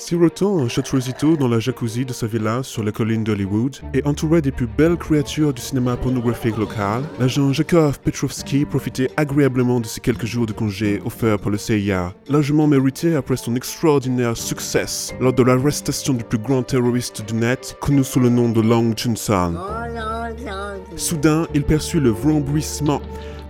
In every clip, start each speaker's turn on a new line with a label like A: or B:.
A: Sirotant un château dans la jacuzzi de sa villa sur la colline d'Hollywood et entouré des plus belles créatures du cinéma pornographique local, l'agent Jakov Petrovski profitait agréablement de ces quelques jours de congé offerts par le CIA, largement mérité après son extraordinaire succès lors de l'arrestation du plus grand terroriste du net, connu sous le nom de Long Chun-san. Soudain, il perçut le vrombouissement,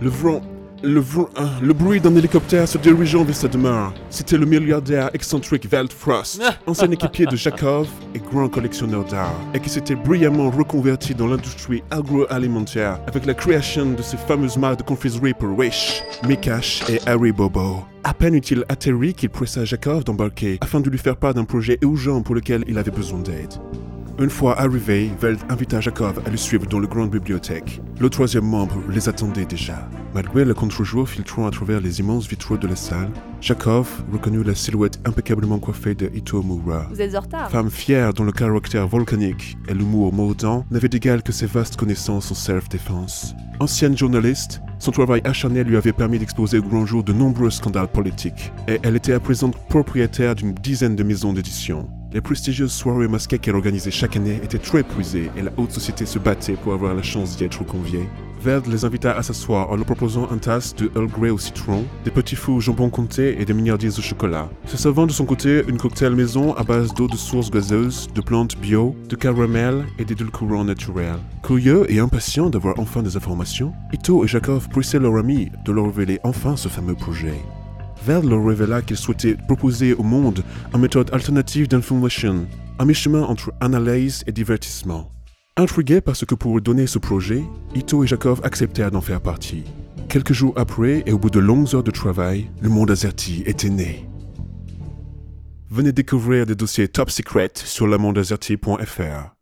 A: le bruit d'un hélicoptère se dirigeant vers sa demeure. C'était le milliardaire excentrique Veld Frost, ancien équipier de Jakov et grand collectionneur d'art, et qui s'était brillamment reconverti dans l'industrie agroalimentaire avec la création de ces fameuses marques de confiserie pour Wish, Mikash et Haribo. À peine eut-il atterri qu'il pressa Jakov d'embarquer afin de lui faire part d'un projet urgent pour lequel il avait besoin d'aide. Une fois arrivé, Veld invita Jakov à le suivre dans la grande bibliothèque. Le troisième membre les attendait déjà. Malgré le contre-jour filtrant à travers les immenses vitraux de la salle, Jakov reconnut la silhouette impeccablement coiffée de Ito Mura.
B: Vous êtes en retard.
A: Femme fière dont le caractère volcanique et l'humour mordant n'avaient d'égal que ses vastes connaissances en self-défense. Ancienne journaliste, son travail acharné lui avait permis d'exposer au grand jour de nombreux scandales politiques, et elle était à présent propriétaire d'une dizaine de maisons d'édition. Les prestigieuses soirées masquées qu'elle organisait chaque année étaient très prisées et la haute société se battait pour avoir la chance d'y être conviée. Veld les invita à s'asseoir en leur proposant une tasse de Earl Grey au citron, des petits fours au jambon comté et des mignardises au chocolat. Se servant de son côté une cocktail maison à base d'eau de source gazeuse, de plantes bio, de caramel et d'édulcorants naturels. Curieux et impatients d'avoir enfin des informations, Ito et Jakov pressaient leur ami de leur révéler enfin ce fameux projet. Veld leur révéla qu'il souhaitait proposer au monde une méthode alternative d'information, un mi-chemin entre analyse et divertissement. Intrigués par ce que pourrait donner ce projet, Ito et Jakov acceptèrent d'en faire partie. Quelques jours après, et au bout de longues heures de travail, le monde azerty était né. Venez découvrir des dossiers top secret sur lemondazerty.fr.